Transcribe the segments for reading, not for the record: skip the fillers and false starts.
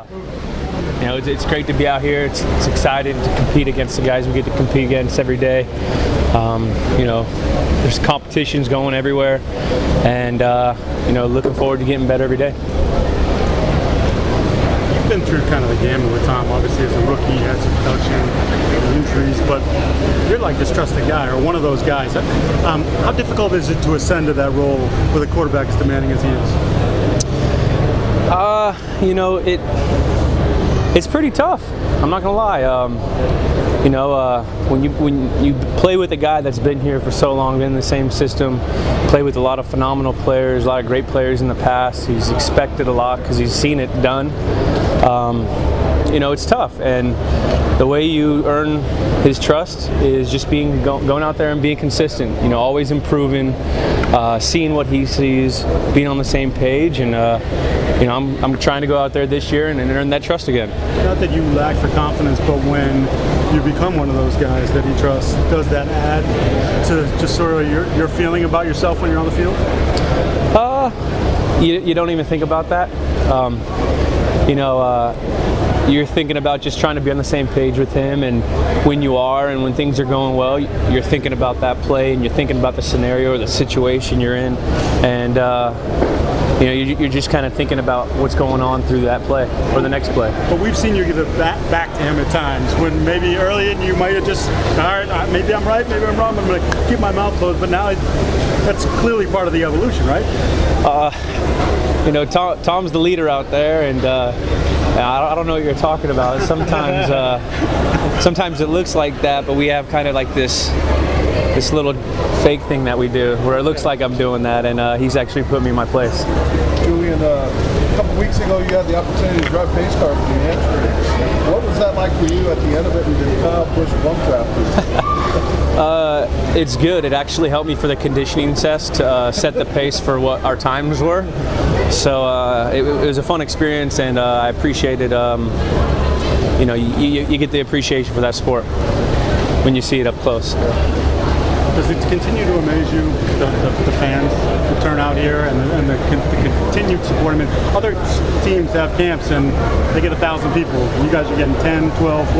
you know, it's great to be out here. It's exciting to compete against the guys we get to compete against every day. You know, there's competitions going everywhere, and you know, looking forward to getting better every day. You've been through kind of the gamut with Tom. Obviously, as a rookie, you had some production injuries, but you're like this trusted guy, or one of those guys. How difficult is it to ascend to that role with a quarterback as demanding as he is? You know, it's pretty tough. I'm not gonna lie. You know, when you play with a guy that's been here for so long, been in the same system, play with a lot of phenomenal players, a lot of great players in the past. He's expected a lot because he's seen it done. You know, it's tough, and the way you earn his trust is just going out there and being consistent. You know, always improving, seeing what he sees, being on the same page, and you know, I'm trying to go out there this year and earn that trust again. Not that you lack for confidence, but when you become one of those guys that he trusts, does that add to just sort of your feeling about yourself when you're on the field? You don't even think about that. You know, you're thinking about just trying to be on the same page with him, and when you are and when things are going well, you're thinking about that play and you're thinking about the scenario or the situation you're in, and you know, you're just kind of thinking about what's going on through that play or the next play. But we've seen you give it back to him at times when maybe early and you might have just, all right, maybe I'm right, maybe I'm wrong, I'm going to keep my mouth closed, but now that's clearly part of the evolution, right? You know, Tom's the leader out there, and I don't know what you're talking about. Sometimes it looks like that, but we have kind of like this little fake thing that we do where it looks like I'm doing that, and he's actually put me in my place. Julian, a couple weeks ago you had the opportunity to drive pace car for New Hampshire. What was that like for you at the end of it, and did Kyle push bump traffic? It's good. It actually helped me for the conditioning test to set the pace for what our times were. So it was a fun experience, and I appreciated, you know, you get the appreciation for that sport when you see it up close. Does it continue to amaze you, the fans, the turnout here, and the continued support? I mean, other teams have camps and they get 1,000 people. You guys are getting 10, 12,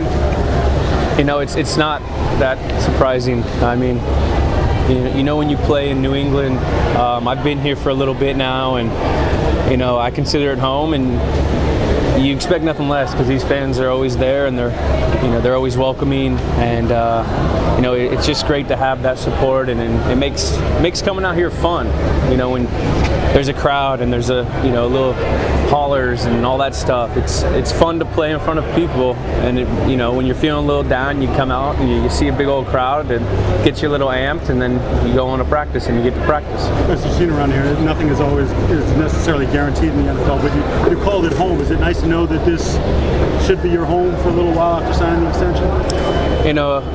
14. You know, it's not that surprising. I mean, you know, when you play in New England, I've been here for a little bit now, and you know, I consider it home, and you expect nothing less because these fans are always there, and they're always welcoming, and you know, it's just great to have that support, and it makes coming out here fun. You know, when there's a crowd and there's little hollers and all that stuff, it's fun to play in front of people, and you know, when you're feeling a little down, you come out and you see a big old crowd and get you a little amped, and then you go on to practice and you get to practice. As you've seen around here, nothing is necessarily guaranteed in the NFL, but you called it home. Is it nice to know that this should be your home for a little while after signing the extension? You know,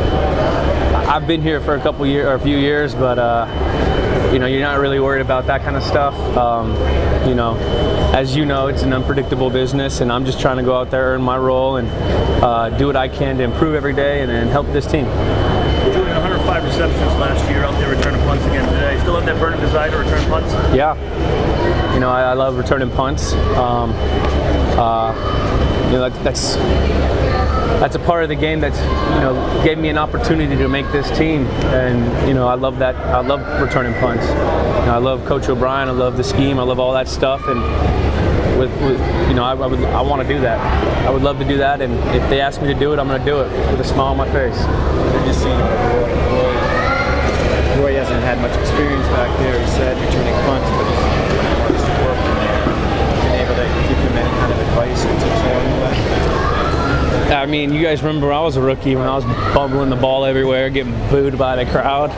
I've been here for a few years, but you know, you're not really worried about that kind of stuff. You know, as you know, it's an unpredictable business, and I'm just trying to go out there, earn my role, and do what I can to improve every day and help this team. Julian, 105 receptions last year, out there returning punts again today. Still have that burning desire to return punts? Yeah. You know, I love returning punts. You know, that's a part of the game that, you know, gave me an opportunity to make this team, and you know, I love that. I love returning punts. You know, I love Coach O'Brien. I love the scheme. I love all that stuff, and with you know, I want to do that. I would love to do that, and if they ask me to do it, I'm going to do it with a smile on my face. You're just seeing Roy hasn't had much experience back there. He said returning punts, but he's worked in there. Been able to give him any kind of advice or tips along the way? I mean, you guys remember I was a rookie when I was bubbling the ball everywhere, getting booed by the crowd.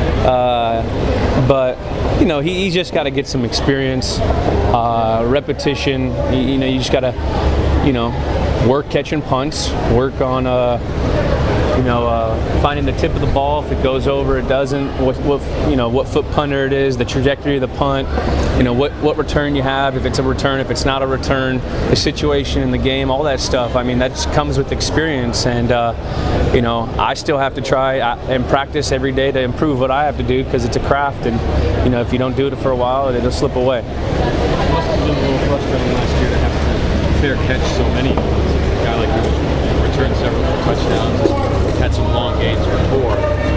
But you know, he's just got to get some experience, repetition. You know, you just got to, you know, work catching punts, work on, you know, finding the tip of the ball. If it goes over, it doesn't. What foot punter it is, the trajectory of the punt. You know, what return you have, if it's a return, if it's not a return, the situation in the game, all that stuff. I mean, that just comes with experience, and you know, I still have to try and practice every day to improve what I have to do, because it's a craft, and you know, if you don't do it for a while, it'll slip away. It must have been a little frustrating last year to have to fair catch so many? A guy like you returned several touchdowns, had some long gains before.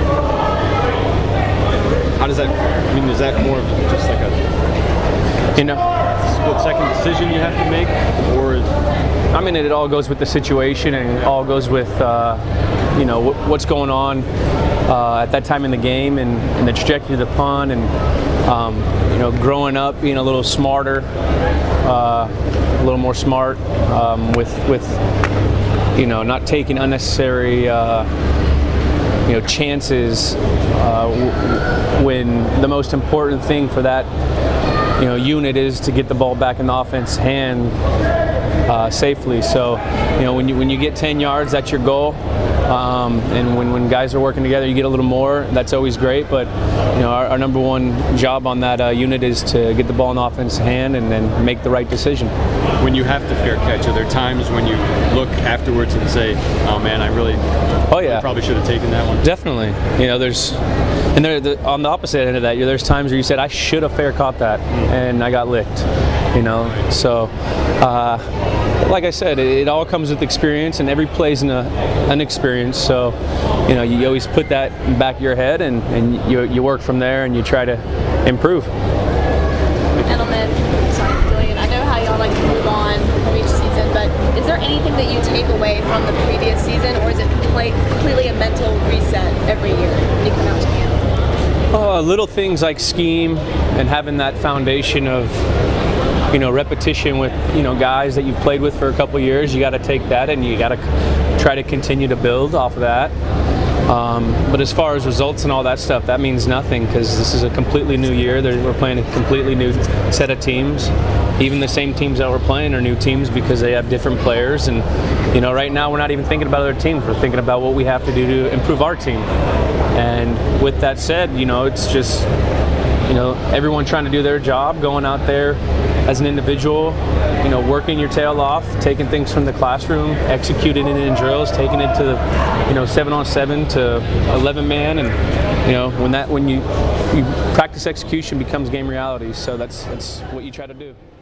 How does that, I mean, is that more of just like a split-second decision you have to make, or? I mean, it all goes with the situation, and it all goes with what's going on at that time in the game, and the trajectory of the punt, and growing up, being a little smarter, a little more smart, with not taking unnecessary chances when the most important thing for that unit is to get the ball back in the offense's hand safely. So when you get 10 yards, that's your goal, and when guys are working together, you get a little more. That's always great, but our number one job on that unit is to get the ball in the offense's hand and then make the right decision. When you have to fair catch, are there times when you look afterwards and say, oh man, I probably should have taken that one? Definitely. On the opposite end of that, there's times where you said, I should have fair caught that, and I got licked. So like I said, it all comes with experience, and every play's an experience. So you always put that in the back of your head, and you work from there, and you try to improve. Edelman, sorry, Julian, I know how y'all like to move on from each season, but is there anything that you take away from the previous season, or is it completely a mental reset every year when you come out to camp? Little things like scheme and having that foundation of repetition with guys that you've played with for a couple of years. You got to take that and you got to try to continue to build off of that. But as far as results and all that stuff, that means nothing, because this is a completely new year. We're playing a completely new set of teams. Even the same teams that we're playing are new teams because they have different players. And right now we're not even thinking about other teams. We're thinking about what we have to do to improve our team. And with that said, it's just everyone trying to do their job, going out there as an individual, working your tail off, taking things from the classroom, executing it in drills, taking it to the 7-on-7 to 11-man, and when you practice execution becomes game reality. So that's what you try to do.